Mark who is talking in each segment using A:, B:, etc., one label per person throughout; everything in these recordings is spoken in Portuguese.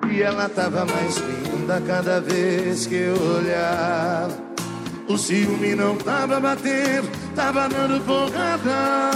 A: E ela tava mais linda cada vez que eu olhava. O ciúme não tava batendo, tava dando porrada.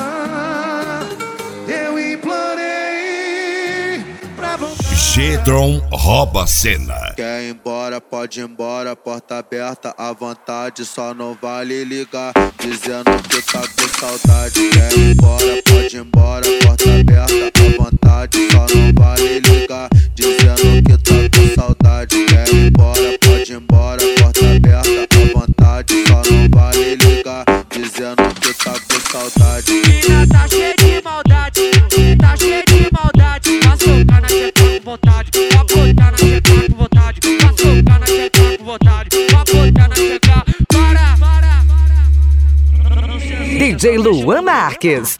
A: Eu implorei pra voltar.
B: G-Tron rouba a cena.
C: Quer ir embora, pode ir embora, porta aberta à vontade, só não vale ligar, dizendo que tá com saudade. Quer ir embora, pode ir embora, porta aberta à vontade, só não vale ligar, dizendo que tá com saudade. Quer ir embora, pode ir embora, porta aberta à vontade, só não vale ligar, dizendo que tá com saudade.
D: Mina tá cheia de maldade, tá cheia de maldade, vai socar na tecla com vontade, vai botar na tecla com vontade, vai socar na tecla com vontade, vai botar na tecla, para.
E: DJ Luan Marques.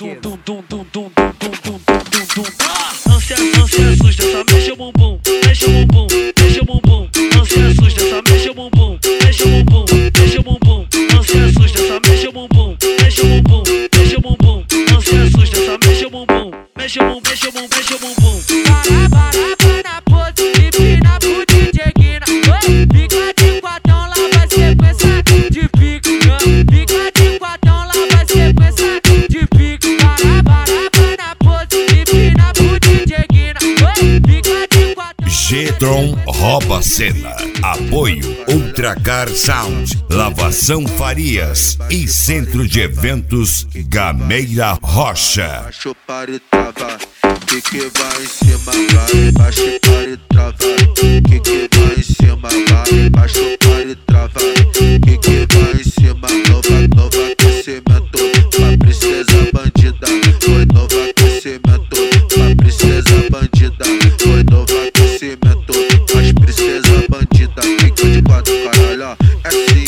D: Não se assusta, só mexe o bumbum, mexe o bumbum, mexe o bumbum. Não se assusta, só mexe o bumbum, mexe o bumbum, mexe o bumbum. Não se assusta, só mexe o bumbum, mexe o bumbum, mexe o bumbum. Não se assusta, só mexe o bumbum, mexe o bumbum, mexe o bumbum, mexe o bumbum. Para na pose, empina pro DJ Guina. Fica de quatão, lá vai sequência de pique. Fica de quatão, lá vai sequência de pique. Para na pose, empina pro DJ Guina. Fica de quatão.
B: G-Tron rouba a cena. Apoio Ultracar Sound, Lavação Farias e Centro de Eventos Gameira Rocha.
C: Baixo para e trava, que vai em cima, vai baixo para e trava, que vai em cima, vai baixo para e trava, que vai em cima, novo aquecimento, pra princesa bandida, foi novo aquecimento, pra princesa bandida, foi novo aquecimento, as princesa bandida, fica de quatro caralho, ó,